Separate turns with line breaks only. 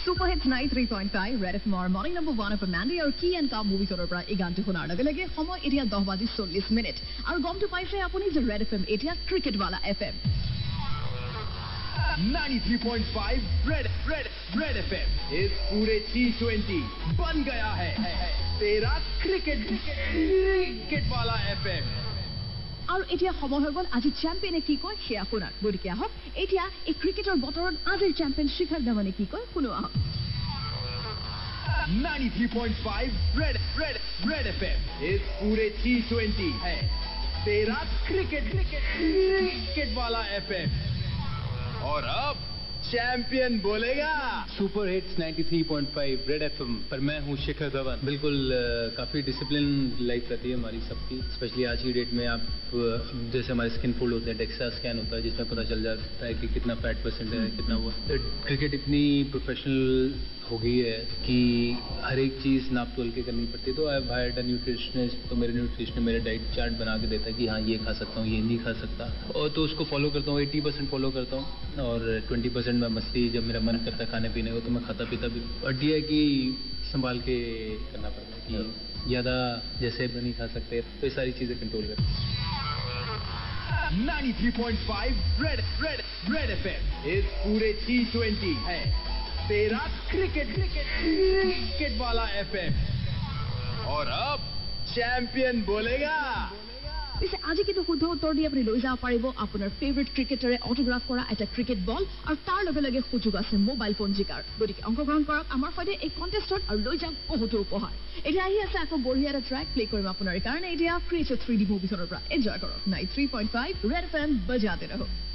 Super Hits 93.5 Red FM morning number 1 of Amanda or Key and Car movie torar pra ei gantu shonar lage lage homoy etia 10:40 minute aru gomtu paise apuni je Red FM etia cricket wala FM
93.5 Red FM इस पूरे T20 बन गया है तेरा cricket वाला FM
আৰু এতিয়া সময় হৈ গল আজি চ্যাম্পিয়নে কি কয় সেয়া শুনাৰ গতিকে আহক এতিয়া এই ক্ৰিকেটৰ বতৰত আজিৰ চ্যাম্পিয়ন শিখৰ ধাৱনে কি কয় শুনো আহক
93.5 Red FM इस पूरे T20 है तेरा क्रिकेट वाला FM और अब चैंपियन बोलेगा
सुपर हिट्स 93.5 रेड एफएम पर मैं हूँ शिखर धवन। बिल्कुल काफ़ी डिसिप्लिन लाइफ रहती है हमारी सबकी, स्पेशली आज की डेट में। आप जैसे हमारे स्किन फोल्ड होते हैं, डेक्सा स्कैन होता है जिसमें पता चल जाता है कि कितना फैट परसेंट है, कितना हुआ। क्रिकेट इतनी प्रोफेशनल हो गई है कि हर एक चीज़ नाप तोल के करनी पड़ती है। तो आई हायर्ड अ न्यूट्रिशनिस्ट, तो मेरे न्यूट्रिशन मेरे डाइट चार्ट बना के देता है कि हाँ ये खा सकता हूँ, ये नहीं खा सकता, और तो उसको फॉलो करता हूँ। 80% फॉलो करता हूँ और 20% मैं मस्ती, जब मेरा मन करता है खाने पीने को तो मैं खाता पीता भी। और ये है कि संभाल के करना पड़ता है कि ज़्यादा जैसे नहीं खा सकते, तो ये सारी चीज़ें कंट्रोल करते हैं।
93.5 Red FM इस पूरे T20 है तेरा क्रिकेट वाला FM और अब चैंपियन बोलेगा।
পিছে আজি কিন্তু শুদ্ধ উত্তৰ দি আপুনি লৈ যাব পাৰিব আপোনাৰ ফেভাৰিট ক্ৰিকেটাৰে অটোগ্ৰাফ কৰা এটা ক্ৰিকেট বল, আৰু তাৰ লগে লগে সুযোগ আছে মোবাইল ফোন জিকাৰ। গতিকে অংশগ্ৰহণ কৰক আমাৰ সৈতে এই কণ্টেষ্টত আৰু লৈ যাওক বহুতো উপহাৰ। এতিয়া আহি আছে আকৌ বঢ়িয়া এটা ট্ৰেক প্লে কৰিম আপোনাৰ কাৰণে। এতিয়া ক্ৰিয়েটৰ 3D মুভিখনৰ পৰা এনজয় কৰক। 93.5 Red FM বজাতে ৰহক।